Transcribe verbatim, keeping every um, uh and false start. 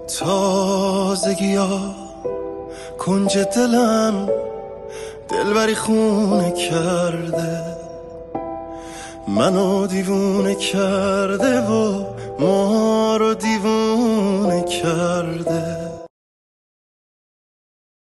تازگی ها کنج دلم دلبری خونه کرده، منو دیوونه کرده و ما رو دیوونه کرده.